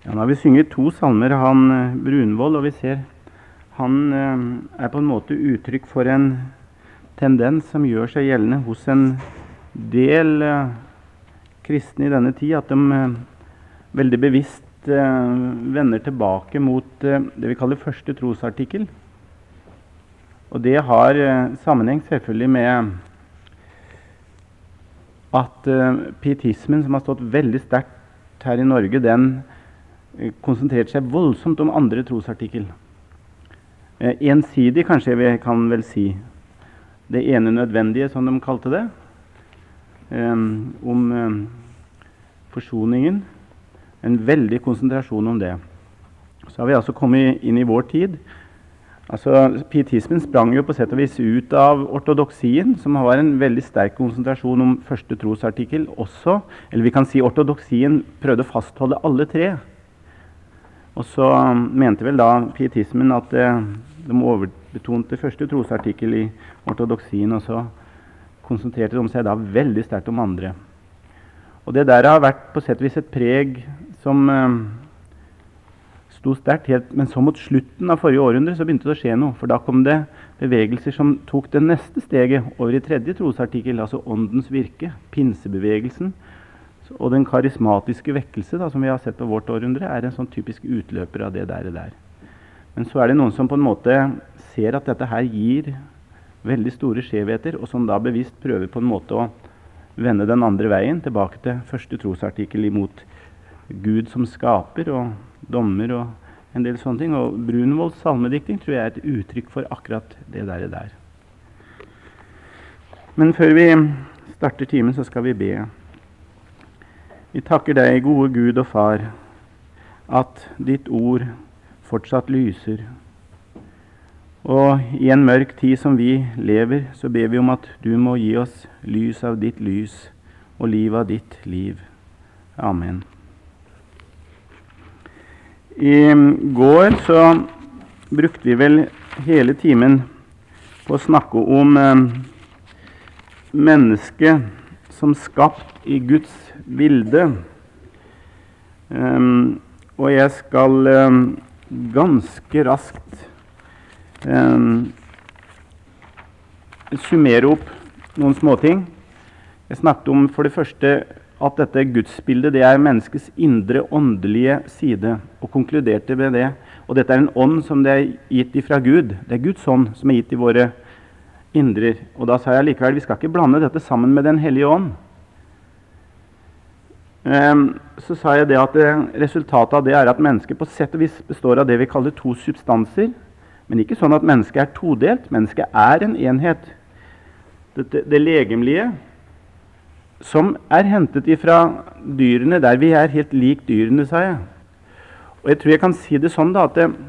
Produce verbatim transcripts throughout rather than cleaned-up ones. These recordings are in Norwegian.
Ja, nå har vi synget to salmer av han eh, Brunvoll, og vi ser han eh, er på en måte uttrykk for en tendens som gjør seg gjeldende hos en del eh, kristne i denne tid, at de eh, veldig bevisst eh, vender tilbake mot eh, det vi kaller første trosartikkel. Og det har eh, sammenheng selvfølgelig med at eh, pietismen, som har stått veldig sterkt her i Norge, den eh, konsentrerte seg voldsomt om andre trosartikkel. Eh, ensidig, kanskje vi kan vel si. Det ene nødvendige, som de kalte det, eh, om eh, forsoningen. En veldig konsentrasjon om det. Så har vi altså kommet inn i vår tid. Altså, pietismen sprang jo på sett og vis ut av ortodoksien, som var en veldig sterk konsentrasjon om første trosartikkel også. Eller vi kan si ortodoksien prøvde å fastholde alle tre. Og så um, mente vel da pietismen at eh, de overbetonte første trosartikkel i ortodoksien, og så konsentrerte de seg da veldig sterkt om andre. Og det der har vært på sett og vis et preg som eh, sto sterkt helt, men så mot slutten av forrige århundre så begynte det å skje noe, for da kom det bevegelser som tok det neste steget over i tredje trosartikkel, altså åndens virke, pinsebevegelsen, og den karismatiske vekkelse da, som vi har sett på vårt århundre, er en sånn typisk utløper av det der, der. Men så er det noen som på en måte ser at dette her gir veldig store skjevheter, og som da bevisst prøver på en måte å vende den andre veien, tilbake til første trosartikkel imot Gud som skaper og dommer og en del sånne ting. Og Brunvolls salmedikting tror jeg er et uttrykk for akkurat det der. der. Men før vi starter timen, så skal vi be. Vi takker deg, gode Gud og Far, at ditt ord fortsatt lyser. Og i en mørk tid som vi lever, så ber vi om at du må gi oss lys av ditt lys og liv av ditt liv. Amen. I går så brukte vi vel hele timen på å snakke om eh, mennesket som skapt i Guds bilde. Um, og jeg skal um, ganske raskt um, summere opp noen småting. Jeg snakket om for det første at dette gudsbildet, det er menneskets indre åndelige side, og konkluderte med det. Og dette er en ånd som det er gitt ifra Gud. Det er Guds ånd som er gitt i våre indrer. Og da sa jeg likevel, vi skal ikke blande dette sammen med den hellige ånd. Um, så sa jeg det at det, resultatet av det er at mennesket på sett og vis består av det vi kaller to substanser, men ikke sånn at mennesket er todelt. Mennesket er en enhet. Dette, det legemlige, som er hentet ifra dyrene, der vi er helt lik dyrene, sa jeg. Og jeg tror jeg kan si det sånn da, at det,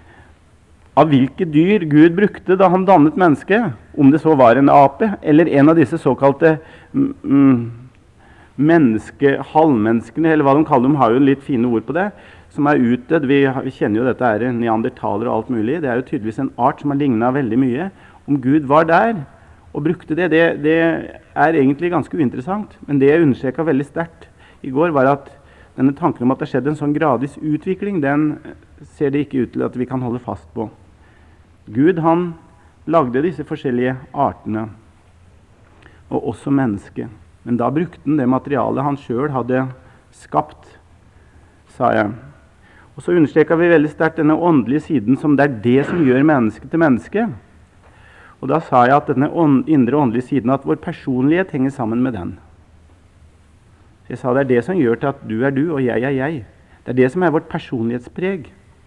av hvilke dyr Gud brukte da han dannet mennesket, om det så var en ape, eller en av disse såkalte mm, menneske, halvmenneskene, eller hva de kaller dem, har jo litt fine ord på det, som er utdødd. Vi, vi kjenner jo dette er neandertaler og alt mulig. Det er jo tydeligvis en art som har lignet veldig mye. Om Gud var der og brukte det, det, det er egentlig ganske uinteressant. Men det jeg understreket veldig sterkt i går, var at denne tanken om at det har skjedd en sånn gradvis utvikling, den ser det ikke ut til at vi kan holde fast på. Gud, han lagde disse forskjellige artene, og også mennesket. Men da brukte han det materialet han selv hadde skapt, sa jeg. Og så understreket vi veldig sterkt denne åndelige siden, som det er det som gjør mennesket til menneske. Og da sa jeg at denne ånd, indre åndelige siden, at vår personlighet henger sammen med den. Så jeg sa det er det som gjør til at du er du, og jeg er jeg. Det er det som er vårt personlighetspreg,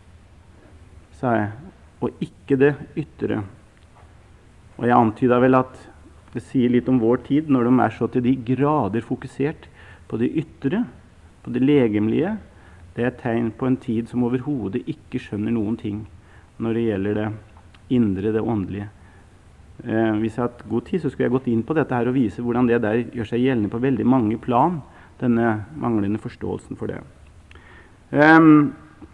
sa jeg, og ikke det ytre. Og jeg antydet vel at det sier litt om vår tid, når de er så til de grader fokusert på det ytre, på det legemlige. Det er et tegn på en tid som overhodet ikke skjønner noen ting når det gjelder det indre, det åndelige. Eh, hvis jeg har hatt god tid, så skulle jeg gått inn på dette her og vise hvordan det der gjør seg gjeldende på veldig mange plan, denne manglende forståelsen for det. Um,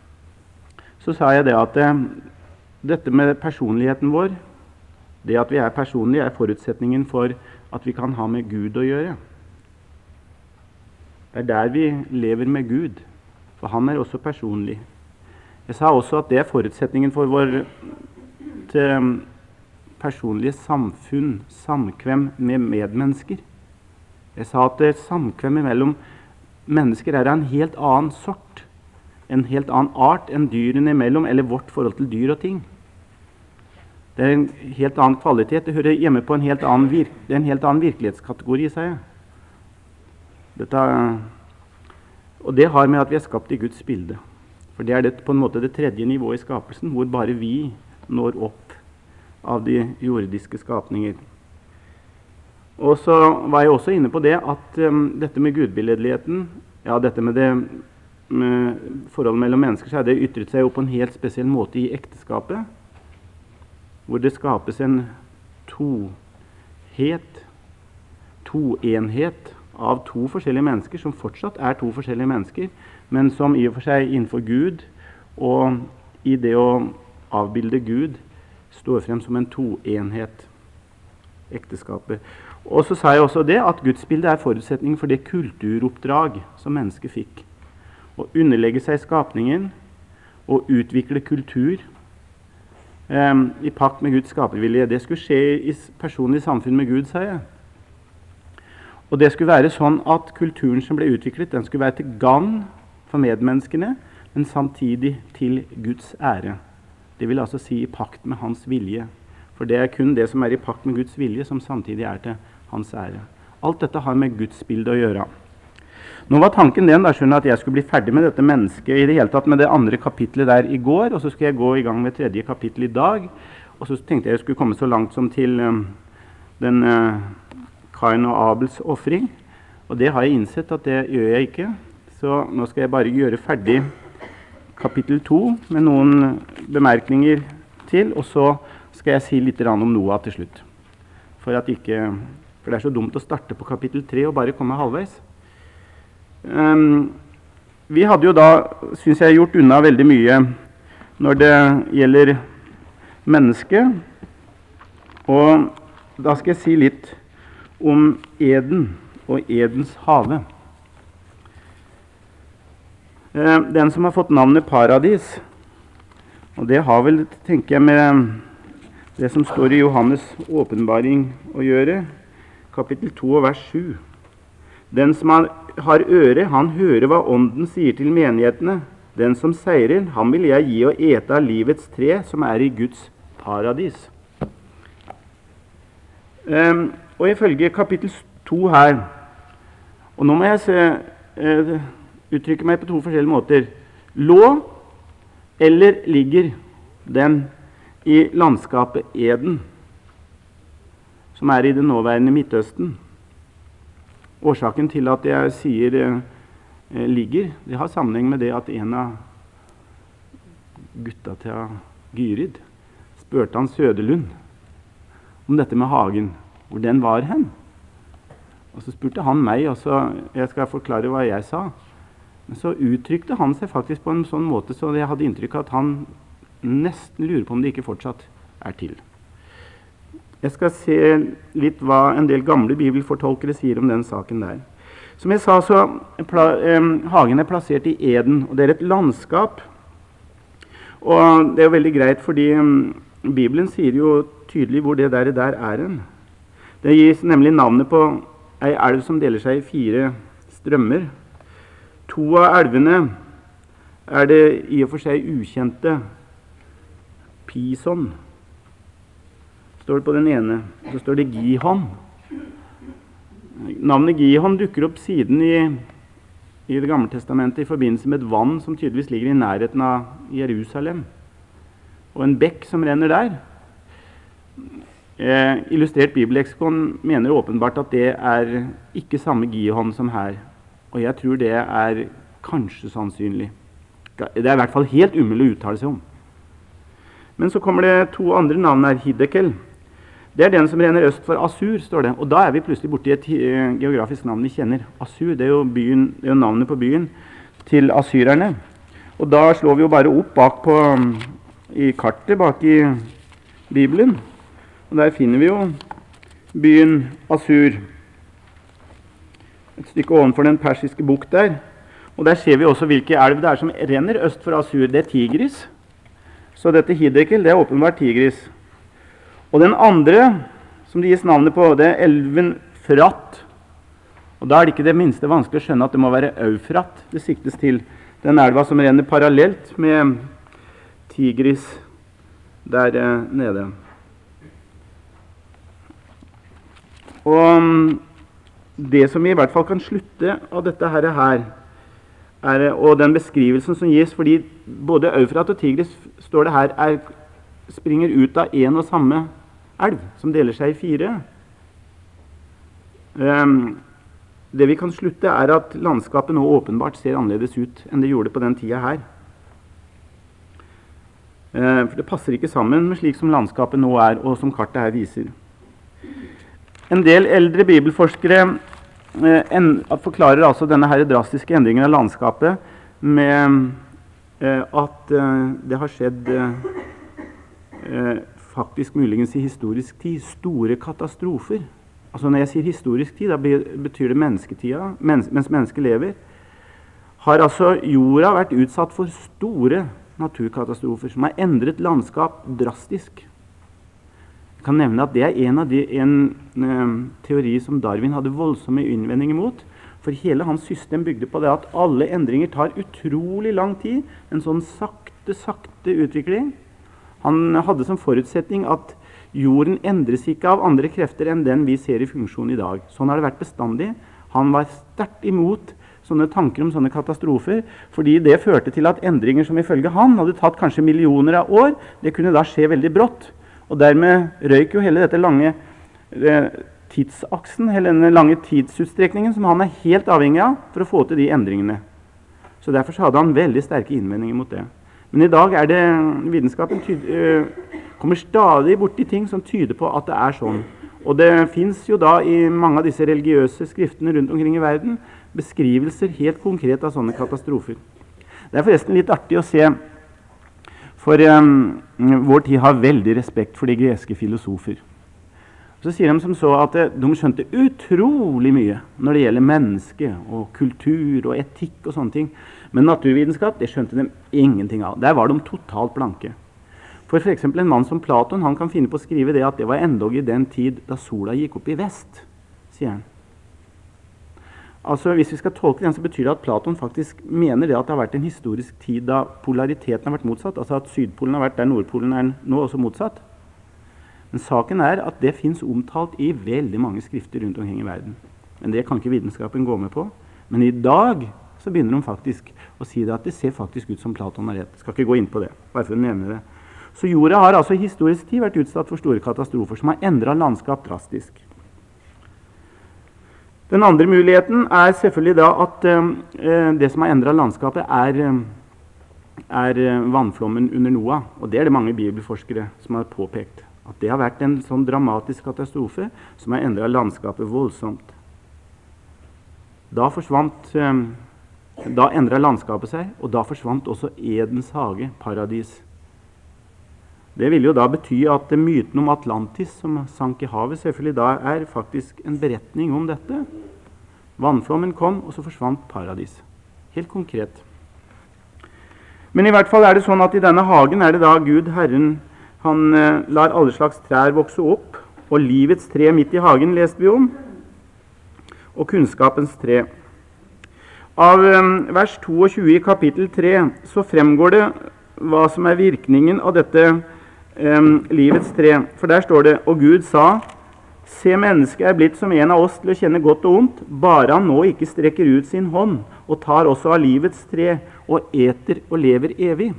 så sa jeg det at eh, dette med personligheten vår, det at vi er personlige, er forutsetningen for at vi kan ha med Gud å gjøre. Det er der vi lever med Gud. For han er også personlig. Jeg sa også at det er forutsetningen for vår til personlige samfunn, samkvem med medmennesker. Jeg sa at det samkvemmet mellom mennesker er av en helt annen sort, en helt annen art enn dyrene imellom, eller vårt forhold til dyr og ting. Det er en helt annen kvalitet. Det hører hjemme på en helt annen, virk, det er en helt annen virkelighetskategori, sier jeg. Dette, og det har med at vi er skapt i Guds bilde. For det er det, på en måte det tredje nivået i skapelsen, hvor bare vi når opp av de jordiske skapninger. Og så var jeg også inne på det at um, dette med gudbilledligheten, ja, dette med det med forholdet mellom mennesker, så er det ytret seg jo på en helt spesiell måte i ekteskapet, hvor det skapes en tohet, toenhet av to forskjellige mennesker, som fortsatt er to forskjellige mennesker, men som i og for seg innenfor Gud, og i det å avbilde Gud, står frem som en toenhet, ekteskapet. Og så sa jeg også det at gudsbildet er forutsetningen for det kulturoppdrag som mennesket fikk. Å underlegge seg skapningen og utvikle kultur um, i pakt med Guds skapervilje. Det skulle skje i personlig samfunn med Gud, sa jeg. Og det skulle være sånn at kulturen som ble utviklet, den skulle være til gagn for medmenneskene, men samtidig til Guds ære. Det vil altså si i pakt med hans vilje. For det er kun det som er i pakt med Guds vilje, som samtidig er til hans ære. Alt dette har med Guds bilde å gjøre. Nå var tanken den da, skjønner, at jeg skulle bli ferdig med dette mennesket i det hele tatt med det andre kapitlet der i går, og så skulle jeg gå i gang med tredje kapittel i dag, og så tenkte jeg jeg skulle komme så langt som til um, den uh, Kain og Abels offring, og det har jeg innsett at det gjør jeg ikke, så nå skal jeg bare gjøre ferdig kapittel to med noen bemerkninger til, og så skal jeg si litt om Noah til slutt, for, at ikke, for det er så dumt å starte på kapittel tre og bare komme halvveis. Um, vi hadde jo da, synes jeg, gjort unna veldig mye når det gjelder mennesket, og da skal jeg si litt om Eden og Edens hage. Um, den som har fått navnet Paradis, og det har vel, tenker jeg, med det som står i Johannes åpenbaring å gjøre, kapittel to og vers sju. Den som har har øre, han hører hva ånden sier til menighetene. Den som seirer, han vil jeg gi å ete av livets tre, som er i Guds paradis. Um, og ifølge kapittel to her, og nå må jeg se, uh, uttrykke meg på to forskjellige måter. Lå eller ligger den i landskapet Eden, som er i det nåværende Midtøsten? Årsaken til at jeg sier eh, ligger, det har sammenheng med det at en av gutta til Gyrid spurte han Søderlund om dette med hagen, hvor den var hen. Og så spurte han meg, og så jeg skal forklare hva jeg sa. Men så uttrykte han seg faktisk på en sånn måte, så jeg hadde inntrykk av at han nesten lurer på om det ikke fortsatt er til. Jeg skal se litt hva en del gamle bibelfortolkere sier om den saken der. Som jeg sa, så pla, eh, hagen er plassert i Eden, og det er et landskap. Og det er jo veldig greit, fordi um, Bibelen sier jo tydelig hvor det der, der er en. Det gis nemlig navnet på ei elv som deler seg i fire strømmer. To av elvene er det i og for seg ukjente Pison. Står det på den ene, så står det Gihon. Navnet Gihon dukker opp siden i, i det gamle testamentet i forbindelse med et vann som tydeligvis ligger i nærheten av Jerusalem, og en bekk som renner der. Eh, illustrert bibelleksikon mener åpenbart at det er ikke samme Gihon som her, og jeg tror det er kanskje sannsynlig. Det er i hvert fall helt umulig å uttale seg om. Men så kommer det to andre navn her, Hiddekel. Det er den som renner øst for Assur, står det. Og da er vi plutselig borte i et uh, geografisk navn vi kjenner. Assur, det er, jo byen, det er jo navnet på byen til assyrerne. Og da slår vi jo bare opp bak på, um, i kartet bak i Bibelen. Og der finner vi jo byen Assur. Et stykke ovenfor den persiske bukt der. Og der ser vi også hvilke elv det er som renner øst for Assur. Det er Tigris. Så dette Hiddekel, det er åpenbart Tigris. Og den andre, som det gis navnet på, det er elven Frat. Og da er det ikke det minste vanskelig å skjønne at det må være Eufrat det siktes til. Den elva som renner parallelt med Tigris der eh, nede. Og det som vi i hvert fall kan slutte av dette her, er, og den beskrivelsen som gis, fordi både Eufrat og Tigris, står det her, er, springer ut av en og samme elv, som deler seg i fire. Um, det vi kan slutte er at landskapet nå åpenbart ser annerledes ut enn det gjorde på den tida her. Uh, for det passer ikke sammen med slik som landskapet nå er, og som kartet her viser. En del eldre bibelforskere eh, en, forklarer altså denne her drastiske endringen av landskapet med eh, at eh, det har skjedd eh, faktisk muligens i historisk tid store katastrofer. Altså når jeg sier historisk tid, da betyr det mennesketida, mens, mens mennesket lever. Har altså jorda vært utsatt for store naturkatastrofer som har endret landskap drastisk. Jeg kan nevne at det er en, av de, en eh, teori som Darwin hadde voldsomme innvendinger mot, for hele hans system bygde på det at alle endringer tar utrolig lang tid, en sånn sakte, sakte utvikling. Han hadde som forutsetning at jorden endres ikke av andre krefter enn den vi ser i funksjon i dag. Sånn har det vært bestandig. Han var sterkt imot sånne tanker om sånne katastrofer, fordi det førte til at endringer som ifølge han hadde tatt kanskje millioner av år, det kunne da skje veldig brått. Og dermed røyk jo hele dette lange eh, tidsaksen, hele denne lange tidsutstrekningen som han er helt avhengig av for å få til de endringene. Så derfor så hadde han veldig sterke innvendinger mot det. Men i dag er det vitenskapen tyd, øh, kommer stadig borti ting som tyder på at det er sånn. Og det finnes jo da i mange av disse religiøse skriftene rundt omkring i verden beskrivelser helt konkret av sånne katastrofer. Det er forresten litt artig å se. For um, vår tid har veldig respekt for de greske filosofer. Så sier de som så at de skjønte utrolig mye når det gjelder menneske og kultur og etikk og sånne ting. Men naturvitenskap, det skjønte de ingenting av. Der var de totalt blanke. For for eksempel en mann som Platon, han kan finne på å skrive det at det var endog i den tid da sola gikk opp i vest, sier han. Altså, hvis vi skal tolke den, så betyr det at Platon faktisk mener det at det har vært en historisk tid da polariteten har vært motsatt, altså at Sydpolen har vært der Nordpolen er nå også motsatt. Men saken er at det finnes omtalt i veldig mange skrifter rundt omkring i verden. Men det kan ikke vitenskapen gå med på. Men i dag så begynner de faktisk å si det at det ser faktisk ut som Platon har rett. Jeg skal ikke gå inn på det, bare for å nevne det. Så jorda har altså i historisk tid vært utsatt for store katastrofer som har endret landskap drastisk. Den andre muligheten er selvfølgelig da at uh, det som har endret landskapet er, uh, er uh, vannflommen under Noah. Og det er det mange bibelforskere som har påpekt. At det har vært en sånn dramatisk katastrofe som har endret landskapet voldsomt. Da forsvant, uh, da endret landskapet seg, og da forsvant også Edens hage, paradis. Det vil jo da bety at myten om Atlantis som sank i havet selvfølgelig da er faktisk en beretning om dette. Vannflommen kom, og så forsvant paradis. Helt konkret. Men i hvert fall er det sånn at i denne hagen er det da Gud, Herren, han eh, lar alle slags trær vokse opp, og livets tre midt i hagen leste vi om, og kunnskapens tre. Av eh, vers tjueto i kapittel tre så fremgår det hva som er virkningen av dette Um, livets tre, for der står det: og Gud sa, se, mennesket er blitt som en av oss til å kjenne godt og ondt, bare han nå ikke strekker ut sin hånd og tar også av livets tre og eter og lever evig.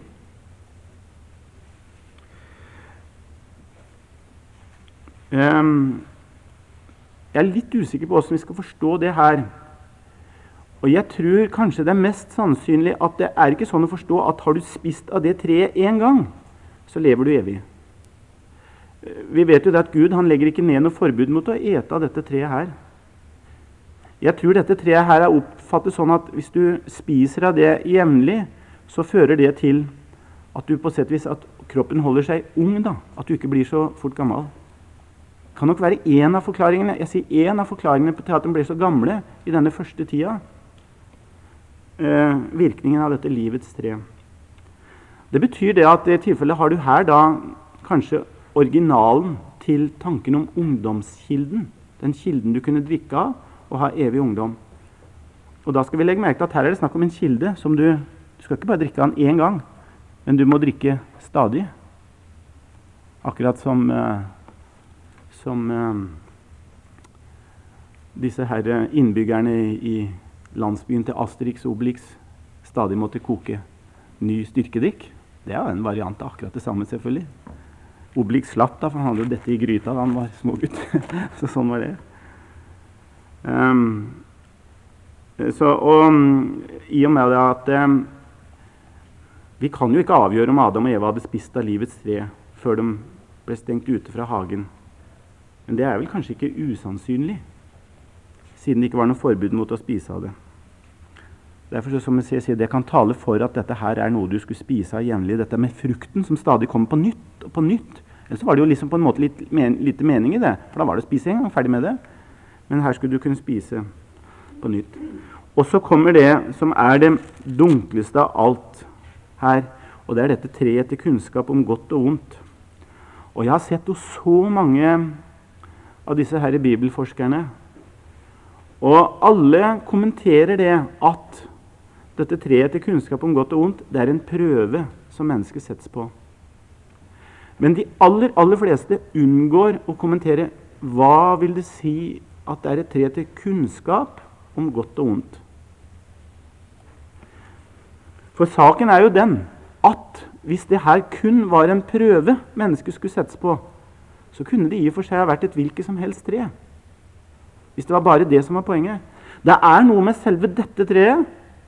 Um, jeg er litt usikker på hvordan vi skal forstå det her. Og jeg tror kanskje det er mest sannsynlig at det er ikke sånn å forstå at har du spist av det treet en gang, så lever du evig. Vi vet jo det at Gud han legger ikke ned noe forbud mot å ete av dette treet her. Jeg tror dette treet her er oppfattet sånn at hvis du spiser av det jevnlig, så fører det til at du på sett og vis at kroppen holder seg ung, da, at du ikke blir så fort gammel. Det kan nok være en av forklaringene, jeg sier en av forklaringene til at de ble så gamle i denne første tida. eh, virkningen av dette livets tre. Det betyr det at i tilfelle har du her da kanskje originalen til tanken om ungdomskilden. Den kilden du kunne drikke av og ha evig ungdom. Og da skal vi legge merke til at her er det snakk om en kilde som du, du skal ikke bare drikke av den en gang, men du må drikke stadig. Akkurat som, eh, som eh, disse her innbyggerne i landsbyen til Asterix og Obelix stadig måtte koke ny styrkedrikk. Det er en variant av akkurat det samme, selvfølgelig. Obelix slapp da, for han hadde jo dette i gryta da han var smågutt. Så sånn var det. Um, så, og um, i og med det at um, vi kan jo ikke avgjøre om Adam og Eva hadde spist av livets tre før de ble stengt ute fra hagen. Men det er vel kanskje ikke usannsynlig, siden det ikke var noe forbud mot å spise av det. Derfor så, som jeg sier, det kan tale for at dette her er noe du skulle spise av jevnlig. Dette med frukten som stadig kommer på nytt og på nytt. Ellers var det jo liksom på en måte litt men, lite mening i det, for da var det å spise en gang, ferdig med det. Men her skulle du kunne spise på nytt. Og så kommer det som er det dunkleste av alt her, og det er dette treet til kunnskap om godt og ondt. Og jeg har sett hos så mange av disse her bibelforskerne, og alle kommenterer det at dette treet til kunnskap om godt og ondt, det er en prøve som mennesket settes på. Men de aller, aller fleste unngår å kommentere hva vil det si at det er et tre til kunnskap om godt og ondt. For saken er jo den at hvis det her kun var en prøve mennesket skulle settes på, så kunne det i og for seg ha vært et hvilket som helst tre. Hvis det var bare det som var poenget. Det er noe med selve dette treet.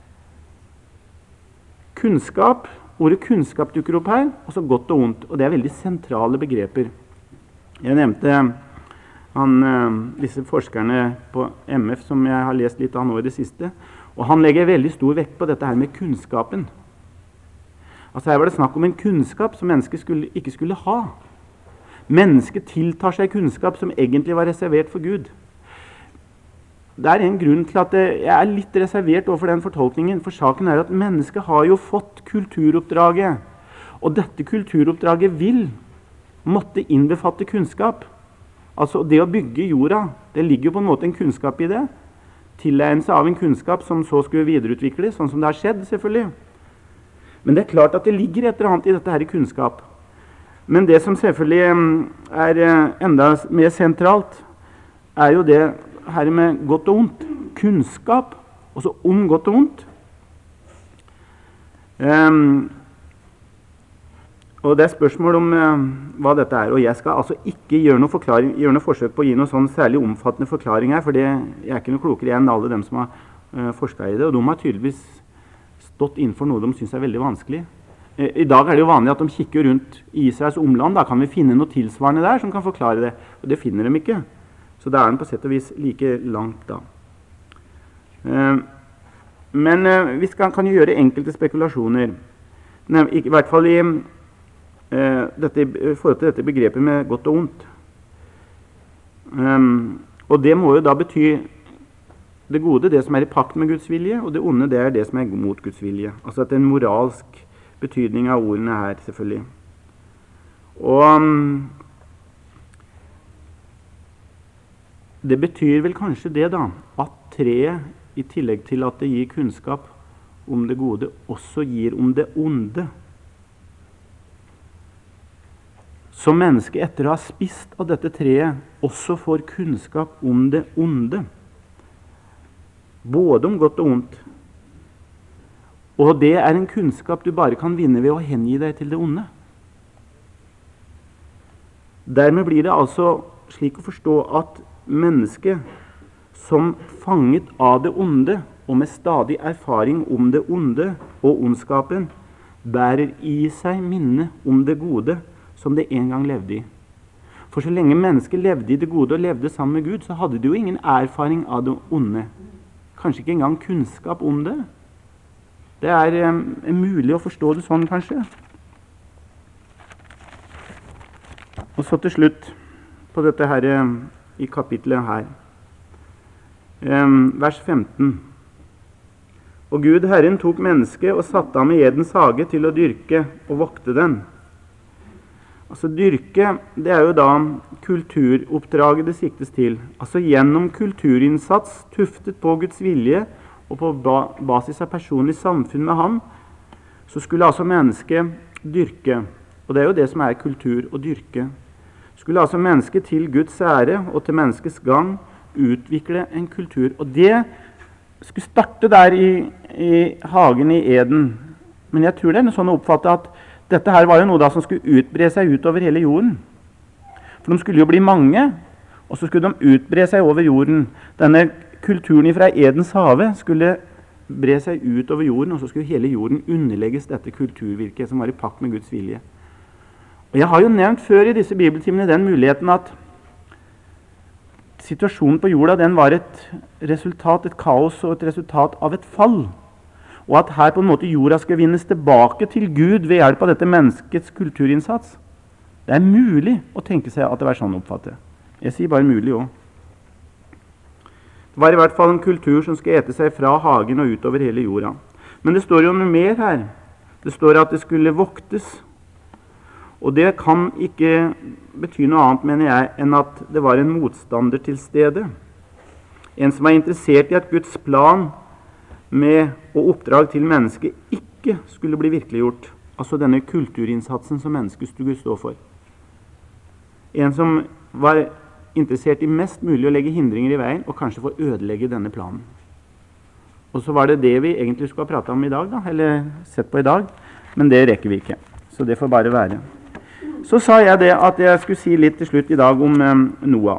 Kunnskap, ordet kunnskap dukker opp her, og så godt og ondt. Og det er veldig sentrale begreper. Jeg nevnte han, disse forskerne på M F som jeg har lest litt av nå i det siste, og han legger veldig stor vekt på dette her med kunnskapen. Altså her var det snakk om en kunnskap som mennesket skulle, ikke skulle ha. Mennesket tiltar seg kunnskap som egentlig var reservert for Gud. Det er en grunn til at jeg er litt reservert overfor den fortolkningen, for saken er at mennesket har jo fått kulturoppdraget, og dette kulturoppdraget vil måtte innbefatte kunnskap. Altså det å bygge jorda, det ligger jo på en måte en kunnskap i det, tilegnelse av en kunnskap som så skulle videreutvikles, sånn som det har skjedd selvfølgelig. Men det er klart at det ligger et eller annet i dette her i kunnskap. Men det som selvfølgelig er enda mer sentralt, er jo det her med godt og ondt. Kunnskap, også om godt og ondt. Um, og det er spørsmål om uh, hva dette er. Og jeg skal altså ikke gjøre noe, forklaring, gjøre noe forsøk på å gi noe sånn særlig omfattende forklaring her, for det, jeg er ikke noe klokere enn alle dem som har uh, forsket i det, og de har tydeligvis stått innenfor noe de synes er veldig vanskelig. Uh, I dag er det jo vanlig at de kikker rundt i Israels omland, da kan vi finne noe tilsvarende der som kan forklare det, og det finner de ikke. Så da er den på sett og vis like langt da. Uh, men uh, vi skal, kan jo gjøre enkelte spekulasjoner. Nei, i, i hvert fall i, uh, dette, i forhold til dette begrepet med godt og ondt. Um, og det må jo da bety det gode, det som er i pakt med Guds vilje, og det onde, det er det som er mot Guds vilje. Altså at det er en moralsk betydning av ordene her, selvfølgelig. Og um, det betyr vel kanskje det da, at treet, i tillegg til at det gir kunnskap om det gode, også gir om det onde. Så mennesket etter å ha spist av dette treet, også får kunnskap om det onde. Både om godt og ondt. Og det er en kunnskap du bare kan vinne ved å hengi deg til det onde. Dermed blir det altså slik å forstå at mennesket som fanget av det onde og med stadig erfaring om det onde og ondskapen bærer i seg minne om det gode som det en gang levde i. For så lenge mennesket levde i det gode og levde sammen med Gud, så hadde det jo ingen erfaring av det onde. Kanskje ikke engang kunnskap om det. Det er um, mulig å forstå det sånn kanskje. Og så til slutt på dette her um, i kapitlet her. Um, vers femten. Og Gud Herren tok mennesket og satte ham i Edens hage til å dyrke og vokte den. Altså dyrke, det er jo da kulturoppdraget det siktes til. Altså gjennom kulturinnsats tuftet på Guds vilje og på basis av personlig samfunn med ham, så skulle altså mennesket dyrke. Og det er jo det som er kultur, å dyrke. Skulle altså mennesket til Guds ære og til menneskets gang utvikle en kultur. Og det skulle starte der i, i hagen i Eden. Men jeg tror det er sånn å oppfatte at dette her var jo noe da som skulle utbre seg utover hele jorden. For de skulle jo bli mange, og så skulle de utbre seg over jorden. Denne kulturen fra Edens hage skulle bre seg utover jorden, og så skulle hele jorden underlegges dette kulturvirket som var i pakt med Guds vilje. Og jeg har jo nevnt før i disse bibeltimene den muligheten at situasjonen på jorda den var et resultat, et kaos og et resultat av et fall. Og at her på en måte jorda skal vinnes tilbake til Gud ved hjelp av dette menneskets kulturinnsats. Det er mulig å tenke seg at det var sånn oppfattet. Jeg sier bare mulig også. Det var i hvert fall en kultur som skulle ete seg fra hagen og utover hele jorda. Men det står jo noe mer her. Det står at det skulle voktes. Og det kan ikke bety noe annet, mener jeg, enn at det var en motstander til stede. En som var interessert i at Guds plan med og oppdrag til mennesket ikke skulle bli virkeliggjort. Altså denne kulturinnsatsen som mennesket skulle stå for. En som var interessert i mest mulig å legge hindringer i veien, og kanskje få ødelegge denne planen. Og så var det det vi egentlig skulle ha pratet om i dag, da, eller sett på i dag, men det rekker vi ikke. Så det får bare være. Så sa jeg det at jeg skulle si litt til slutt i dag om um, Noah.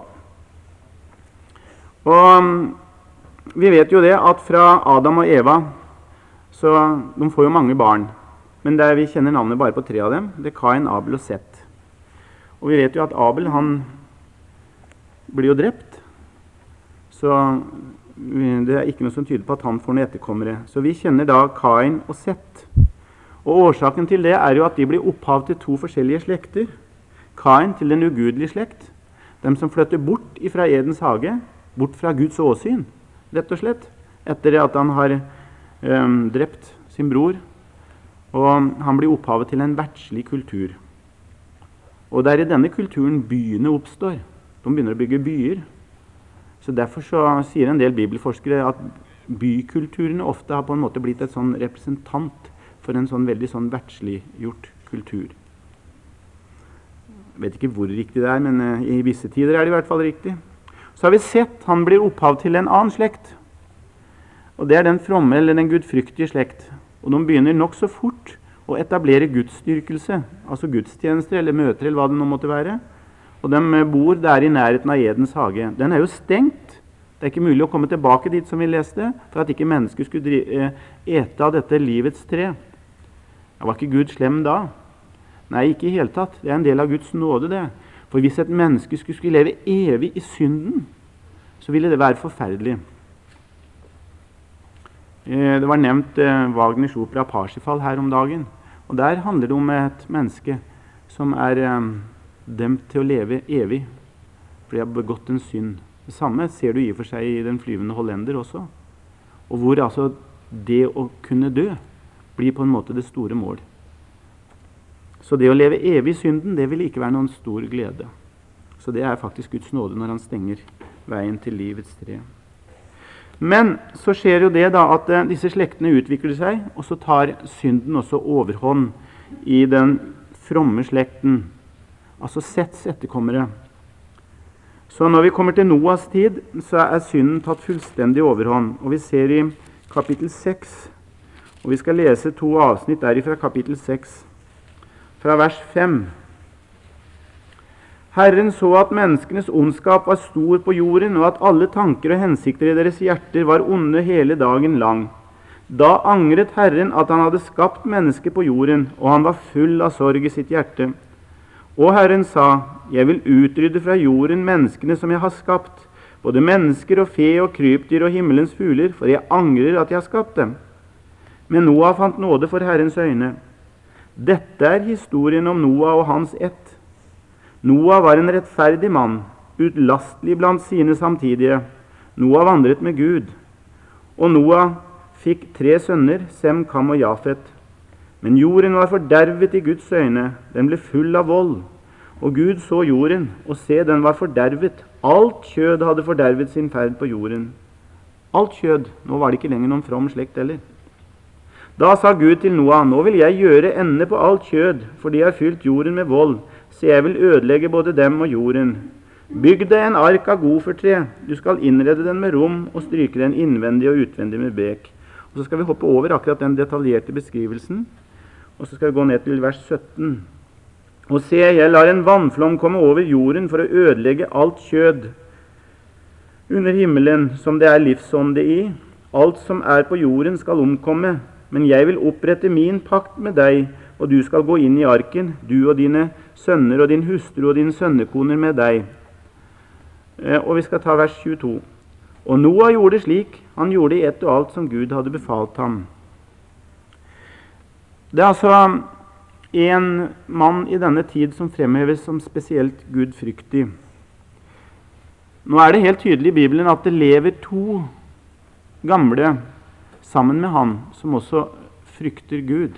Og um, vi vet jo det at fra Adam og Eva, så de får jo mange barn, men det er, vi kjenner navnet bare på tre av dem. Det er Kain, Abel og Seth. Og vi vet jo at Abel, han blir jo drept, så det er ikke noe som tyder på at han får noen etterkommere. Så vi kjenner da Kain og Seth. Og årsaken til det er jo at de blir opphav til to forskjellige slekter. Kain til den ugudelige slekt, dem som flytter bort fra Edens hage, bort fra Guds åsyn, rett og slett, etter at han har um, drept sin bror, og han blir opphavet til en verdslig kultur. Og det er i denne kulturen byene oppstår. De begynner å bygge byer. Så derfor så sier en del bibelforskere at bykulturene ofte har på en måte blitt et sånn representant for en sånn veldig sånn verdsliggjort kultur. Jeg vet ikke hvor riktig det er, men uh, i visse tider er det i hvert fall riktig. Så har vi sett han blir opphav til en annen slekt. Og det er den fromme eller den gudfryktige slekt. Og de begynner nok så fort å etablere gudsdyrkelse, altså gudstjenester eller møter eller hva det nå måtte være. Og de bor der i nærheten av Edens hage. Den er jo stengt. Det er ikke mulig å komme tilbake dit som vi leste, for at ikke mennesker skulle ete av dette livets tre. Det var ikke Gud slem da? Nei, ikke i hele tatt. Det er en del av Guds nåde det. For hvis et menneske skulle, skulle leve evig i synden, så ville det være forferdelig. Det var nevnt eh, Wagners opera Parsifal her om dagen. Og der handler det om et menneske som er eh, dømt til å leve evig, fordi de har begått en synd. Det samme ser du i og for seg i Den flyvende hollender også. Og hvor altså det å kunne dø blir på en måte det store mål. Så det å leve evig i synden, det vil ikke være noen stor glede. Så det er faktisk Guds nåde når han stenger veien til livets tre. Men så skjer jo det da at uh, disse slektene utvikler seg, og så tar synden også overhånd i den fromme slekten, altså Seths etterkommere. Så når vi kommer til Noahs tid, så er synden tatt fullstendig overhånd. Og vi ser i kapittel seks, og vi skal lese to avsnitt derifra kapittel seks, fra vers fem. Herren så at menneskenes ondskap var stor på jorden, og at alle tanker og hensikter i deres hjerter var onde hele dagen lang. Da angret Herren at han hadde skapt mennesket på jorden, og han var full av sorg i sitt hjerte. Og Herren sa, jeg vil utrydde fra jorden menneskene som jeg har skapt, både mennesker og fe og krypdyr og himmelens fugler, for jeg angrer at jeg har skapt dem. Men Noah fant nåde for Herrens øyne. Dette er historien om Noah og hans ett. Noah var en rettferdig mann, utlastelig blant sine samtidige. Noah vandret med Gud. Og Noah fikk tre sønner, Sem, Kam og Jafet. Men jorden var fordervet i Guds øyne, den ble full av vold. Og Gud så jorden, og se, den var fordervet. Alt kjød hadde fordervet sin ferd på jorden. Alt kjød. Nå var det ikke lenger noen from slekt heller. Da sa Gud til Noah, nå vil jeg gjøre ende på alt kjød, for de har fylt jorden med vold, så jeg vil ødelegge både dem og jorden. Bygg deg en ark av gofertre. Du skal innrede den med rom og stryke den innvendig og utvendig med bek. Og så skal vi hoppe over akkurat den detaljerte beskrivelsen, og så skal vi gå ned til vers sytten. Og se, jeg lar en vannflom komme over jorden for å ødelegge alt kjød under himmelen som det er livsånde i. Alt som er på jorden skal omkomme, men jeg vil opprette min pakt med deg, og du skal gå inn i arken, du og dine sønner og din hustru og dine sønnekoner med deg. Eh, og vi skal ta vers tjueto. Og Noah gjorde slik, han gjorde i ett og alt som Gud hadde befalt ham. Det er altså en mann i denne tid som fremheves som spesielt gudfryktig. Nå er det helt tydelig i Bibelen at det lever to gamle sammen med han som også frykter Gud.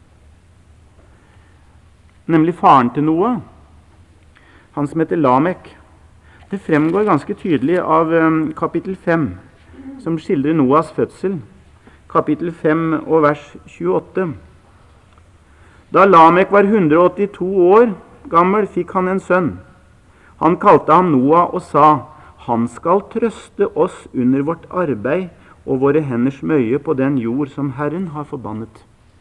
Nemlig faren til Noah, han som heter Lamek. Det fremgår ganske tydelig av um, kapittel fem, som skildrer Noahs fødsel. Kapittel fem og vers tjueåtte. Da Lamek var hundre og åttito år gammel, fikk han en sønn. Han kalte ham Noah og sa, han skal trøste oss under vårt arbeid og våre henders møye på den jord som Herren har forbannet.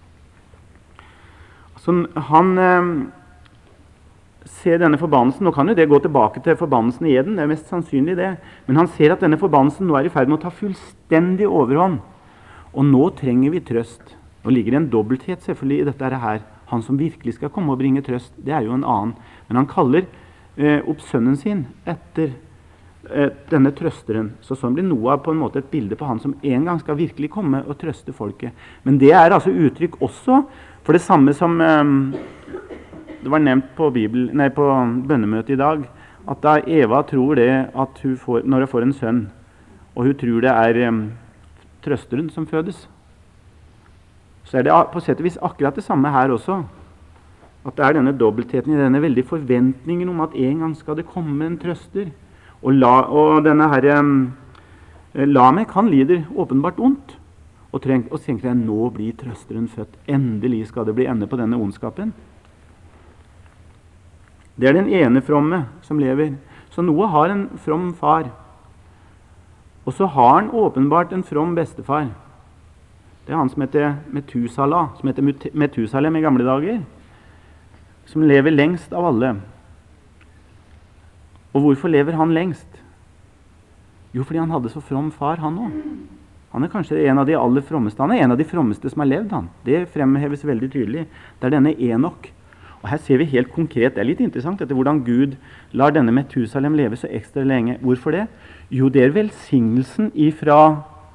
Så han eh, ser denne forbannelsen. Nå kan jo det gå tilbake til forbannelsen i Eden, det er mest sannsynlig det. Men han ser at denne forbannelsen nå er i ferd med å ta fullstendig overhånd. Og nå trenger vi trøst. Nå ligger det en dobbelthet selvfølgelig i dette her. Han som virkelig skal komme og bringe trøst, det er jo en annen. Men han kaller eh, opp sønnen sin etter eh, denne trøsteren. Så sånn blir Noah på en måte et bilde på han som en gang skal virkelig komme og trøste folket. Men det er altså uttrykk også for det samme som eh, det var nevnt på, Bibel, nei, på bønnemøtet i dag, at da Eva tror det at hun får, når hun får en sønn, og hun tror det er eh, trøsteren som fødes, så er det på sett og vis akkurat det samme her også. At det er denne dobbeltheten i denne veldige forventningen om at en gang skal det komme en trøster. Og, la, og denne her eh, Lamek, han lider åpenbart ondt. Og, treng, og tenker jeg, nå blir trøsteren født. Endelig skal det bli ende på denne ondskapen. Det er den ene fromme som lever. Så Noah har en from far. Og så har han åpenbart en from bestefar. Det er han som heter Metusala, som heter Metusalem i gamle dager, som lever lengst av alle. Og hvorfor lever han lengst? Jo, fordi han hadde så from far, han også. Han er kanskje en av de aller frommeste. Han er en av de frommeste som har levd, han. Det fremheves veldig tydelig. Det er denne Enok. Og her ser vi helt konkret, det er litt interessant, etter hvordan Gud lar denne Metusalem leve så ekstra lenge. Hvorfor det? Jo, det er velsignelsen ifra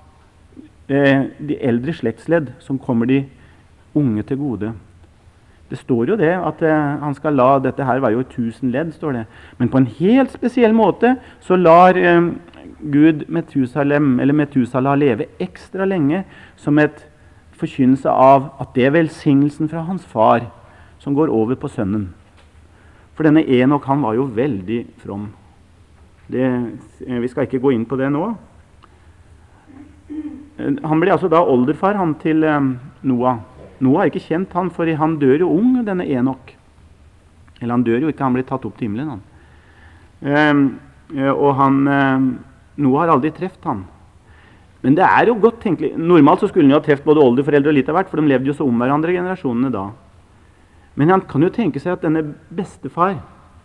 de eldre slektsledd som kommer de unge til gode. Det står jo det at eh, han skal la, dette her var jo tusen ledd, står det. Men på en helt spesiell måte så lar eh, Gud Metusalem, eller Metusala leve ekstra lenge som et forkynnelse av at det er velsignelsen fra hans far som går over på sønnen. For denne Enok, han var jo veldig from. Det, eh, vi skal ikke gå inn på det nå. Han ble altså da olderfar han til um, Noah. Noah er ikke kjent han, for han dør jo ung, denne Enok. Eller han dør jo ikke, han blir tatt opp til himmelen. Han. Um, og han, um, Noah har aldri treft han. Men det er jo godt tenkelig. Normalt så skulle han jo ha treft både olderforeldre og litt av hvert, for de levde jo så om hverandre generasjonene da. Men han kan jo tenke seg at denne bestefar,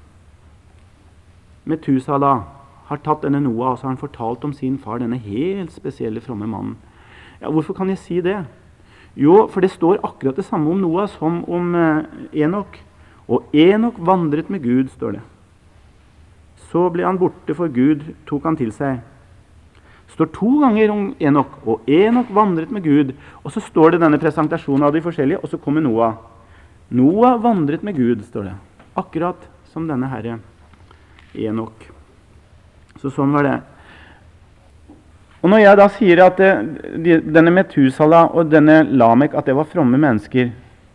Metusala, har tatt denne Noah, og så har han fortalt om sin far, denne helt spesielle fromme mannen. Ja, hvorfor kan jeg si det? Jo, for det står akkurat det samme om Noah som om eh, Enok. Og Enok vandret med Gud, står det. Så ble han borte for Gud, tok han til seg. Det står to ganger om Enok, og Enok vandret med Gud. Og så står det denne presentasjonen av de forskjellige, og så kommer Noah. Noah vandret med Gud, står det. Akkurat som denne herre Enok. Så sånn var det. Og når jeg da sier at det, denne Metusala og denne Lamek, at det var fromme mennesker,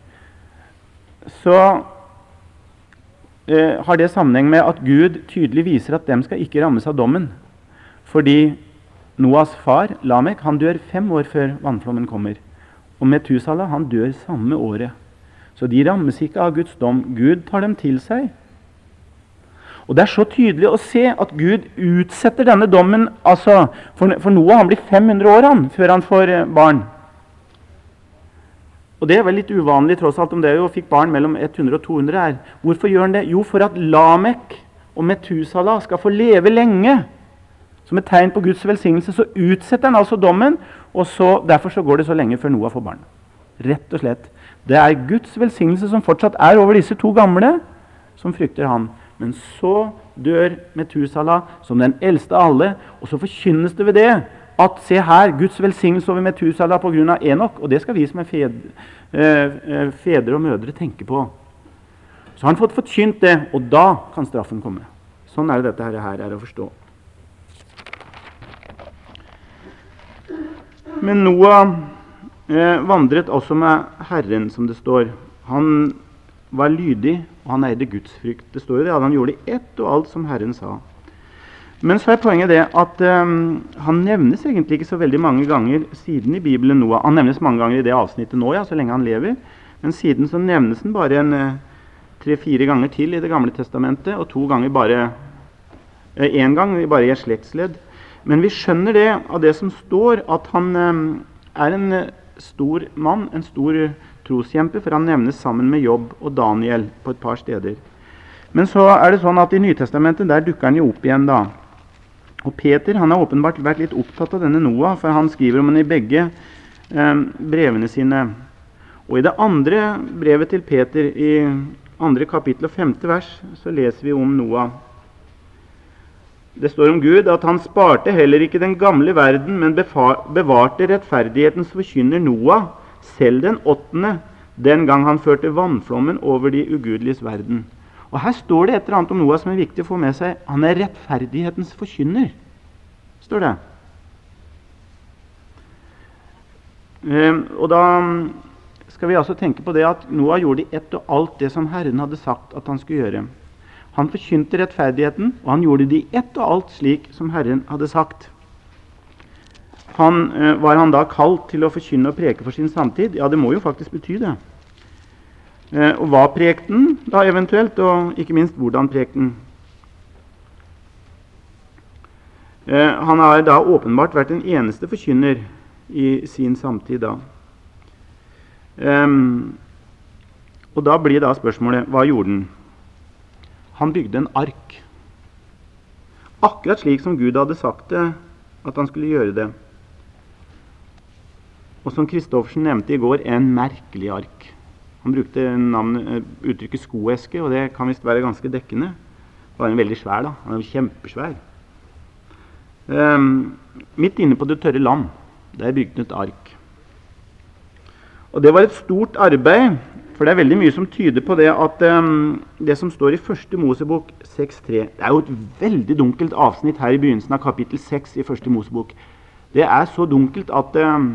så eh, har det sammenheng med at Gud tydelig viser at dem skal ikke rammes av dommen. Fordi Noas far, Lamek, han dør fem år før vannflommen kommer. Og Metusala, han dør samme året. Så de rammes ikke av Guds dom. Gud tar dem til seg. Og det er så tydelig å se at Gud utsetter denne dommen, altså, for, for Noah, han blir fem hundre år han, før han får barn. Og det er vel litt uvanlig tross alt om det jo fikk barn mellom hundre og to hundre her. Hvorfor gjør han det? Jo, for at Lamek og Metusala skal få leve lenge. Som et tegn på Guds velsignelse så utsetter han altså dommen, og så, derfor så går det så lenge før Noah får barn. Rett og slett. Det er Guds velsignelse som fortsatt er over disse to gamle, som frykter han. Men så dør Metusala som den eldste av alle, og så forkynnes det ved det at se her, Guds velsignelse over Metusala på grunn av Enok, og det skal vi som er fedre, eh, fedre og mødre tenke på. Så har han fått forkynt det, og da kan straffen komme. Sånn er det dette her, her er å forstå. Men Noah eh, vandret også med Herren, som det står. Han var lydig, og han eide Guds frykt. Det står jo det, at han gjorde ett og alt som Herren sa. Men så er poenget det at um, han nevnes egentlig ikke så veldig mange ganger siden i Bibelen Noah. Han nevnes mange ganger i det avsnittet nå, ja, så lenge han lever. Men siden så nevnes han bare en uh, tre-fire ganger til i det gamle testamentet, og to ganger bare uh, en gang bare i et slektsledd. Men vi skjønner det av det som står, at han um, er en uh, stor mann, en stor uh, troskjempe, for han nevnes sammen med Job og Daniel på et par steder. Men så er det sånn at i Nytestamentet, der dukker han jo opp igjen da. Og Peter, han har åpenbart vært litt opptatt av denne Noah, for han skriver om han i begge um, brevene sine. Og i det andre brevet til Peter, i andre kapittel og femte vers, så leser vi om Noah. Det står om Gud at han sparte heller ikke den gamle verden, men bevarte rettferdighetens forkynner Noah, selv den åttende, den gang han førte vannflommen over de ugudeliges verden. Og her står det et eller annet om Noah som er viktig å få med seg. Han er rettferdighetens forkynner, står det. Um, og da skal vi altså tenke på det at Noah gjorde ett og alt det som Herren hadde sagt at han skulle gjøre. Han forkynte rettferdigheten, og han gjorde det i ett og alt slik som Herren hadde sagt. Han, uh, var han da kalt til å forkynne og preke for sin samtid? Ja, det må jo faktisk bety det. Uh, og hva prekte han da eventuelt, og ikke minst hvordan prekte han? Uh, han har da åpenbart vært den eneste forkynner i sin samtid da. Um, og da blir da spørsmålet, hva gjorde han? Han bygde en ark. Akkurat slik som Gud hadde sagt det, at han skulle gjøre det. Og som Kristoffersen nevnte i går, en merkelig ark. Han brukte navnet, uttrykket skoeske, og det kan visst være ganske dekkende. Det var en veldig svær da, han var kjempesvær. Um, midt inne på det tørre land, der bygde han et ark. Og det var et stort arbeid, for det er veldig mye som tyder på det at um, det som står i første Mosebok seks tre, det er jo et veldig dunkelt avsnitt her i begynnelsen av kapittel seks i første Mosebok. Det er så dunkelt at um,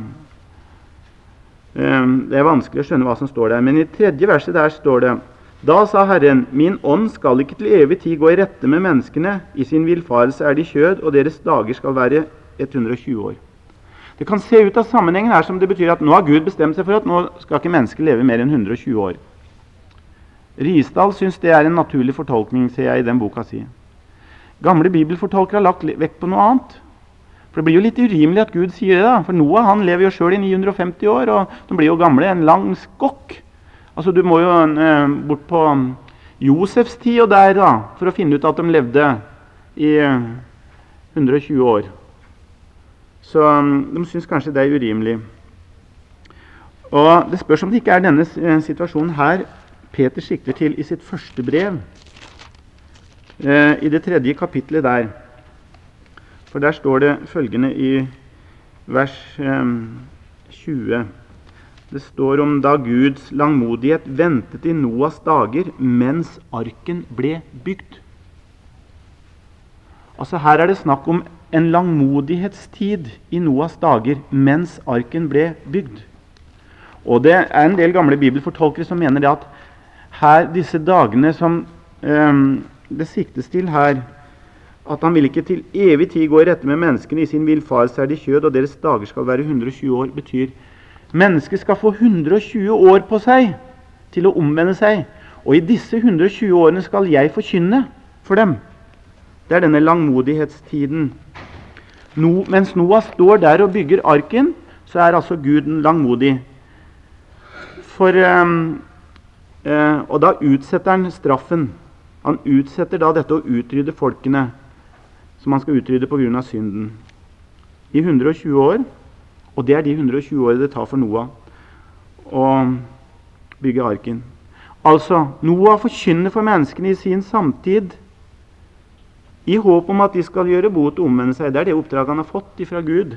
det er vanskelig å skjønne hva som står der, men i tredje verset der står det: Da sa Herren, min ånd skal ikke til evig tid gå i rette med menneskene, i sin villfarelse er de kjød, og deres dager skal være hundre og tjue år. Det kan se ut av sammenhengen her som det betyr at nå har Gud bestemt seg for at nå skal ikke mennesker leve mer enn hundre og tjue år. Risdal synes det er en naturlig fortolkning, ser jeg i den boka si. Gamle bibelfortolkere har lagt vekt på noe annet. For det blir jo litt urimelig at Gud sier det da, for Noah han lever jo selv i ni hundre og femti år, og de blir jo gamle, en lang skokk. Altså du må jo eh, bort på Josefs tid og der da, for å finne ut at de levde i hundre og tjue år. Så de synes kanskje det er urimelig. Og det spørs om det ikke er denne situasjonen her Peter sikter til i sitt første brev, eh, i det tredje kapitlet der. For der står det følgende i vers eh, tjue. Det står om da Guds langmodighet ventet i Noas dager mens arken ble bygd. Altså her er det snakk om en langmodighetstid i Noas dager mens arken ble bygd. Og det er en del gamle bibelfortolkere som mener det at her, disse dagene som um, det siktes til her, at han vil ikke til evig tid gå i rette med menneskene i sin villfarelse er de kjød, og deres dager skal være hundre og tjue år, betyr mennesket skal få hundre og tjue år på seg til å omvende seg, og i disse hundre og tjue årene skal jeg forkynne for dem. Det er denne langmodighetstiden. No, mens Noah står der og bygger arken, så er altså Gud langmodig. For, um, uh, og da utsetter han straffen. Han utsetter da dette å utrydde folkene, som han skal utrydde på grunn av synden. I hundre og tjue år, og det er de hundre og tjue år det tar for Noah å bygge arken. Altså, Noah forkynner for menneskene i sin samtid, i håp om at de skal gjøre bot og omvende seg. Det er det oppdraget han har fått fra Gud.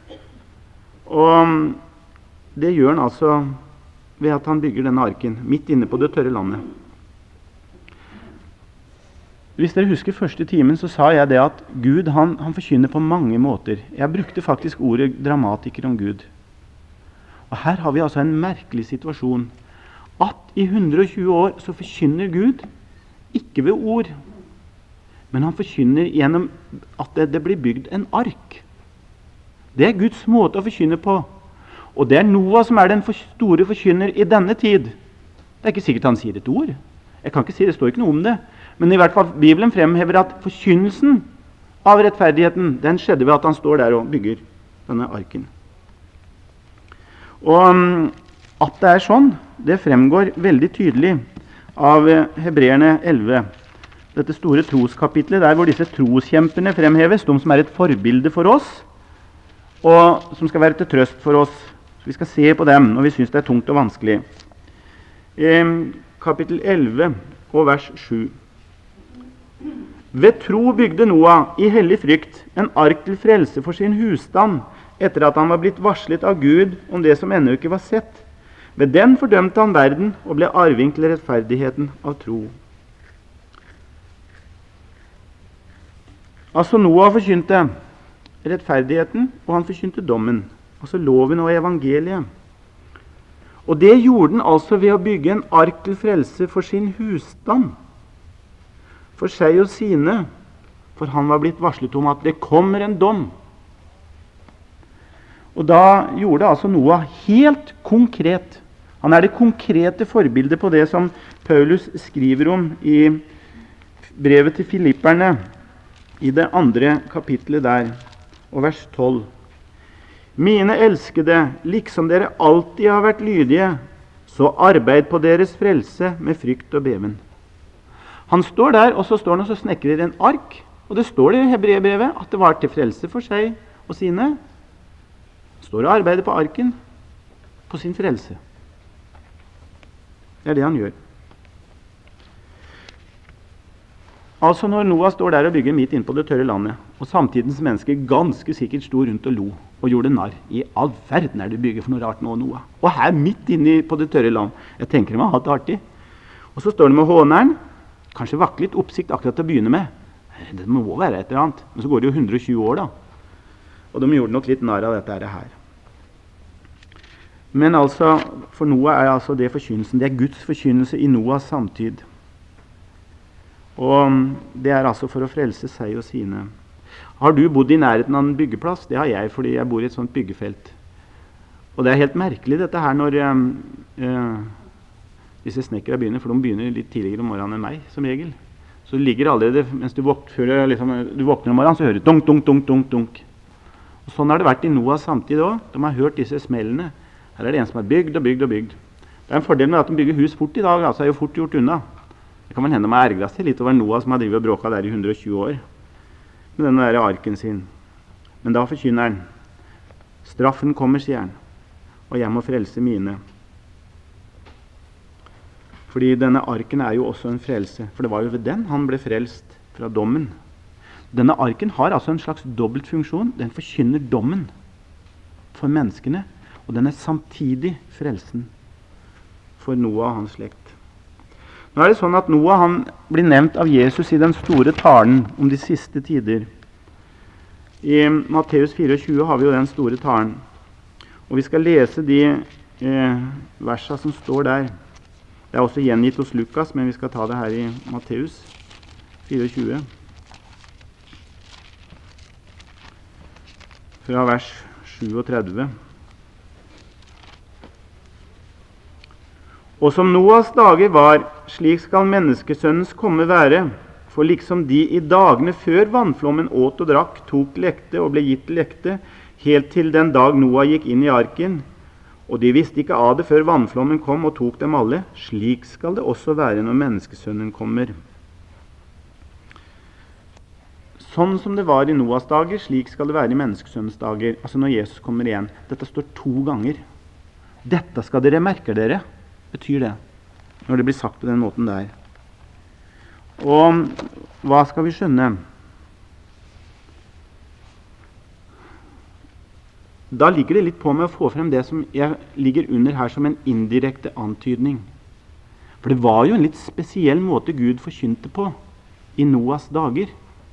Og det gjør han altså ved at han bygger denne arken, midt inne på det tørre landet. Hvis dere husker første timen, så sa jeg det at Gud han, han forkynner på mange måter. Jeg brukte faktisk ordet dramatiker om Gud. Og her har vi altså en merkelig situasjon. At i hundre og tjue år så forkynner Gud, ikke ved ord, men han forkynner gjennom at det, det blir bygd en ark. Det er Guds måte å forkynne på. Og det er Noah som er den for store forkynner i denne tid. Det er ikke sikkert han sier et ord. Jeg kan ikke si, det står ikke noe om det. Men i hvert fall Bibelen fremhever at forkynnelsen av rettferdigheten, den skjedde ved at han står der og bygger denne arken. Og at det er sånn, det fremgår veldig tydelig av Hebreerne elleve. Dette store troskapitlet der hvor disse troskjempene fremheves, de som er et forbilde for oss, og som skal være til trøst for oss. Så vi skal se på dem når vi synes det er tungt og vanskelig. Eh, kapittel elleve og vers sju. Ved tro bygde Noah i hellig frykt en ark til frelse for sin husstand, etter at han var blitt varslet av Gud om det som ennå ikke var sett. Ved den fordømte han verden og ble arving til rettferdigheten av tro. Altså Noah forkynte rettferdigheten, og han forkynte dommen. Altså loven og evangeliet. Og det gjorde han altså ved å bygge en ark til frelse for sin husstand. For seg og sine. For han var blitt varslet om at det kommer en dom. Og da gjorde altså Noah helt konkret. Han er det konkrete forbildet på det som Paulus skriver om i brevet til Filipperne, i det andre kapitlet der, og vers tolv. Mine elskede, liksom dere alltid har vært lydige, så arbeid på deres frelse med frykt og beven. Han står der, og så står han og så snekrer en ark, og det står det i Hebreerbrevet at det var til frelse for seg og sine. Han står og arbeider på arken, på sin frelse. Det er det han gjør. Altså når Noah står der og bygger midt inne på det tørre landet, og samtidens mennesker ganske sikkert sto rundt og lo og gjorde narr. I all verden er det bygget for noe rart nå, Noah. Og her midt inne på det tørre land. Jeg tenker de har hatt det artig. Og så står de med håneren, kanskje vaklet litt oppsikt akkurat til å begynne med. Det må være et eller annet. Men så går det jo hundre og tjue år da. Og de gjorde nok litt narr av dette her. Men altså, for Noah er altså det forkynnelsen. Det er Guds forkynnelse i Noahs samtid. Og det er altså for å frelse seg og sine. Har du bodd i nærheten av en byggeplass? Det har jeg, fordi jeg bor i et sånt byggefelt. Og det er helt merkelig dette her når eh, eh, disse snekkere begynner, for de begynner litt tidligere om morgenen enn meg, som regel. Så det ligger allerede, mens du våkner, før, liksom, du våkner om morgenen, så hører du dunk, dunk, dunk, dunk, dunk. Og sånn har det vært i Noahs samtid også. De har hørt disse smellene. Her er det en som er bygd og bygd og bygd. Det er en fordel med at de bygger hus fort i dag, altså er jo fort gjort unna. Det kan vel hende man ergret seg litt over Noah som har drivet og bråket der i hundre og tjue år med denne der arken sin. Men da forkynner han. Straffen kommer, sier han, og jeg må frelse mine. Fordi denne arken er jo også en frelse, for det var jo ved den han ble frelst fra dommen. Denne arken har altså en slags dobbelt funksjon. Den forkynner dommen for menneskene, og den er samtidig frelsen for Noah og hans slekt. Nå er det sånn at Noah han blir nevnt av Jesus i den store talen om de siste tider. I Matteus tjuefire har vi jo den store talen. Og vi skal lese de eh, versene som står der. Det er også gjengitt hos Lukas, men vi skal ta det her i Matteus tjuefire. Fra vers trettito. Og som Noas dager var, slik skal menneskesønnens komme være, for liksom de i dagene før vannflommen åt og drakk, tok lekte og ble gitt lekte, helt til den dag Noah gikk inn i arken, og de visste ikke av det før vannflommen kom og tok dem alle, slik skal det også være når menneskesønnen kommer. Sånn som det var i Noas dager, slik skal det være i menneskesønnens dager, altså når Jesus kommer igjen. Dette står to ganger. Dette skal dere merke dere, betyr det, når det blir sagt på den måten der. Og hva skal vi skjønne? Da ligger det litt på med å få frem det som jeg ligger under her som en indirekte antydning. For det var jo en litt spesiell måte Gud forkynte på i Noas dager.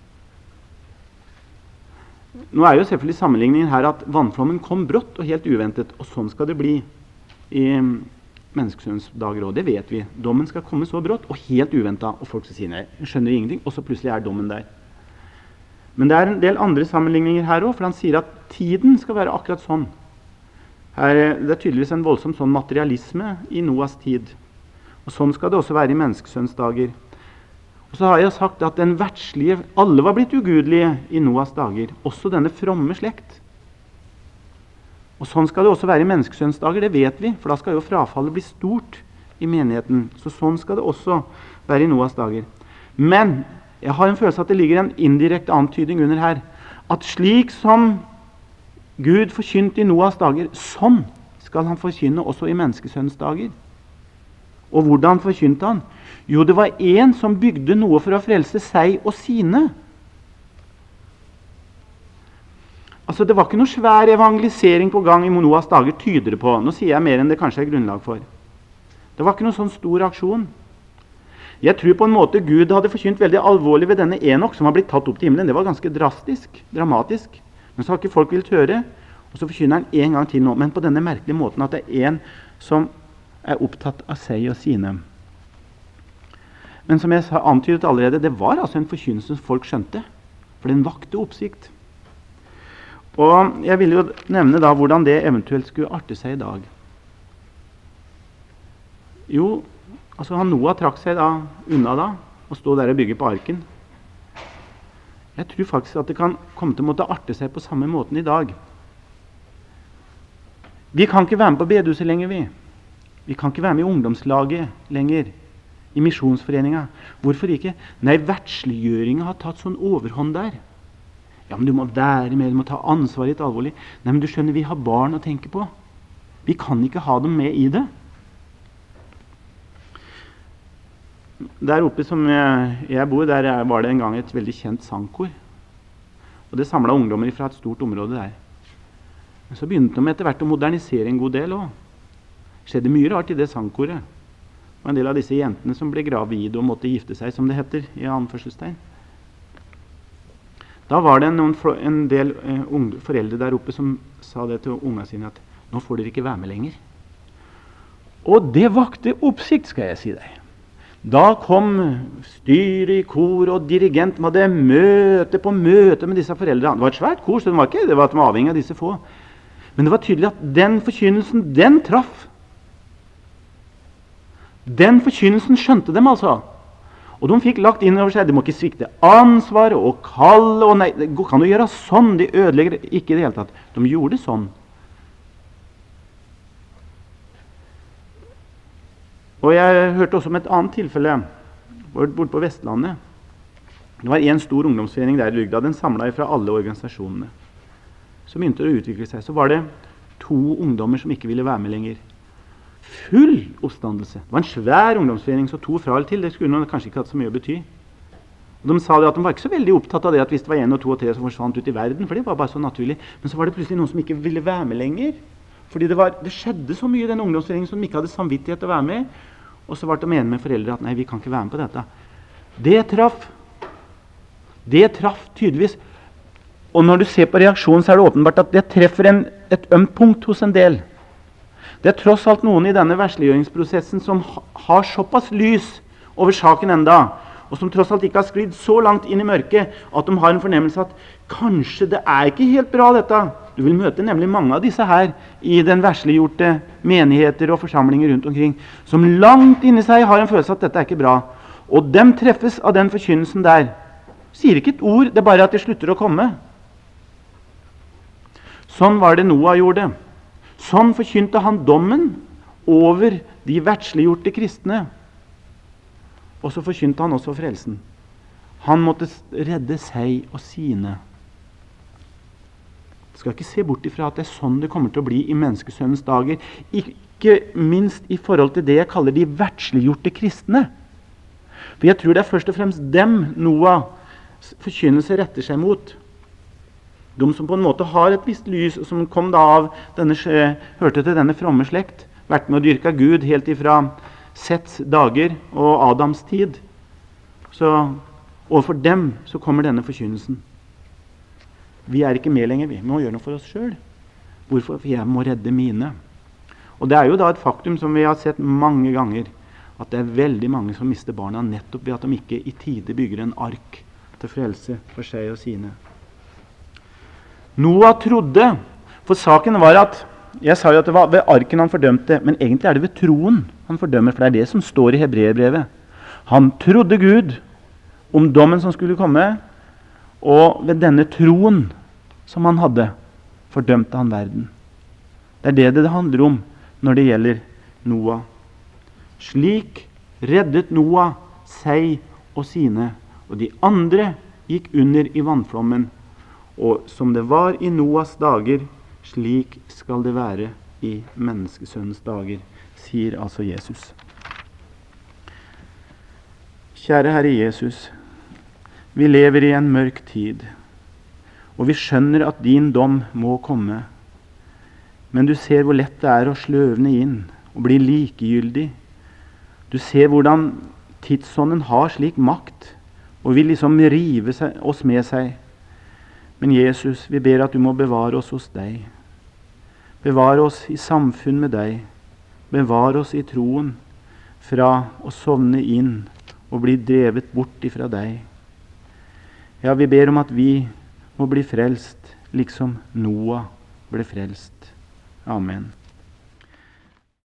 Nå er jo selvfølgelig sammenligningen her at vannflommen kom brått og helt uventet, og sånn skal det bli i menneskesønnens dager også. Det vet vi. Dommen skal komme så brått og helt uventet, og folk skal si nei, jeg skjønner ingenting, og så plutselig er dommen der. Men det er en del andre sammenligninger her også, for han sier at tiden skal være akkurat sånn. Her, det er tydeligvis en voldsom sånn materialisme i Noas tid. Og sånn skal det også være i menneskesønnens dager. Og så har jeg sagt at den verdslige, alle var blitt ugudelige i Noas dager, også denne fromme slekt. Og sånn skal det også være i menneskesønnens dager, det vet vi, for da skal jo frafallet bli stort i menigheten. Så sånn skal det også være i Noas dager. Men jeg har en følelse at det ligger en indirekte antydning under her, at slik som Gud forkynte i Noas dager, sånn skal han forkynne også i menneskesønnens dager. Og hvordan forkynte han? Jo, det var en som bygde noe for å frelse seg og sine. Altså, det var ikke noe svær evangelisering på gang i Noas dager, tyder det på. Nå sier jeg mer enn det kanskje er grunnlag for. Det var ikke noe sånn stor aksjon. Jeg tror på en måte Gud hadde forkynt veldig alvorlig ved denne Enok, som var blitt tatt opp til himmelen. Det var ganske drastisk, dramatisk. Men så har ikke folk villet høre, og så forkynner han en gang til nå. Men på denne merkelige måten at det er en som er opptatt av seg og sine. Men som jeg har antydet allerede, det var altså en forkynnelse som folk skjønte. For den vakte oppsikt. Og jeg vil jo nevne da hvordan det eventuelt skulle arte seg i dag. Jo, altså han Noah trakk seg da unna da, og stå der og bygge på arken. Jeg tror faktisk at det kan komme til å måtte arte seg på samme måten i dag. Vi kan ikke være med på bedehuset lenger, vi. Vi kan ikke være med i ungdomslaget lenger, i misjonsforeninga. Hvorfor ikke? Nei, verdsliggjøringen har tatt sånn overhånd der. Ja, men du må være med, du må ta ansvar litt alvorlig. Nei, men du skjønner, vi har barn å tenke på. Vi kan ikke ha dem med i det. Der oppe som jeg, jeg bor, der var det en gang et veldig kjent sangkor. Og det samlet ungdommer fra et stort område der. Men så begynte de etter hvert å modernisere en god del også. Det skjedde mye rart i det sangkoret. Og en del av disse jentene som ble gravide og måtte gifte seg, som det heter i anførselstegn. Da var det noen, en del eh, unge, foreldre der oppe som sa det til unga sine, at nå får dere ikke være med lenger. Og det vakte oppsikt, skal jeg si deg. Da kom styret i kor og dirigent, hadde møte på møte med disse foreldrene. Det var et svært kor, så det var ikke det var at de var avhengig av disse få. Men det var tydelig at den forkynnelsen, den traff. Den forkynnelsen skjønte dem altså. Og de fikk lagt inn over seg, de må ikke svikte ansvar og kalle, og nei, det kan du gjøre sånn, de ødelegger ikke i det hele tatt. De gjorde sånn. Og jeg hørte også om et annet tilfelle, bort på Vestlandet. Det var en stor ungdomsforening der i bygda, den samlet fra alle organisasjonene. Så begynte det å utvikle seg, så var det to ungdommer som ikke ville være med lenger. Full oppstandelse. Det var en svær ungdomsforening, så to fra eller til, det skulle noen kanskje ikke hatt så mye å bety. Og de sa det at de var ikke så veldig opptatt av det at hvis det var en og to og tre som forsvant ut i verden, for det var bare så naturlig. Men så var det plutselig noen som ikke ville være med lenger. Fordi det, var, det skjedde så mye i den ungdomsforeningen som de ikke hadde samvittighet til å være med. og så ble de enige med foreldre at nei, vi kan ikke være med på dette. Det traff. Det traff tydeligvis. Og når du ser på reaksjonen, så er det åpenbart at det treffer en, et ømt punkt hos en del. Det er tross alt noen i denne versliggjøringsprosessen som ha, har såpass lys over saken enda, og som tross alt ikke har sklidd så langt inn i mørket at de har en fornemmelse at kanskje det er ikke helt bra dette. Du vil møte nemlig mange av disse her i den versliggjorte menigheter og forsamlinger rundt omkring, som langt inni seg har en følelse at dette er ikke bra. Og dem treffes av den forkynnelsen der. Sier ikke et ord, det er bare at de slutter å komme. Sånn var det Noah gjorde. Sånn forkynte han dommen over de verdsliggjorte kristne. Og så forkynte han også frelsen. Han måtte redde seg og sine. Du skal ikke se bort ifra at det er sånn det kommer til å bli i menneskesønnens dager. Ikke minst i forhold til det jeg kaller de verdsliggjorte kristne. For jeg tror det er først og fremst dem Noahs forkynnelse retter seg mot. De som på en måte har et visst lys, og som kom da av denne, hørte til denne fromme slekt, vært med å dyrke Gud helt ifra Sets dager og Adams tid. Så overfor dem så kommer denne forkynnelsen. Vi er ikke med lenger, vi må gjøre noe for oss selv. Hvorfor? For jeg må redde mine. Og det er jo da et faktum som vi har sett mange ganger, at det er veldig mange som mister barna nettopp ved at de ikke i tide bygger en ark til frelse for seg og sine. Noah trodde, for saken var at, jeg sa jo at det var ved arken han fordømte, men egentlig er det ved troen han fordømmer, for det er det som står i Hebreerbrevet. Han trodde Gud om dommen som skulle komme, og ved denne troen som han hadde, fordømte han verden. Det er det det handler om når det gjelder Noah. Slik reddet Noah seg og sine, og de andre gikk under i vannflommen. Og som det var i Noahs dager, slik skal det være i menneskesønnens dager, sier altså Jesus. Kjære Herre Jesus, vi lever i en mørk tid, og vi skjønner at din dom må komme. Men du ser hvor lett det er å sløvne inn og bli likegyldig. Du ser hvordan tidsånden har slik makt, og vil liksom rive seg, oss med seg. Men Jesus, vi ber at du må bevare oss hos deg. Bevare oss i samfunn med deg. Bevare oss i troen fra å sovne inn og bli drevet bort ifra deg. Ja, vi ber om at vi må bli frelst, liksom Noah ble frelst. Amen.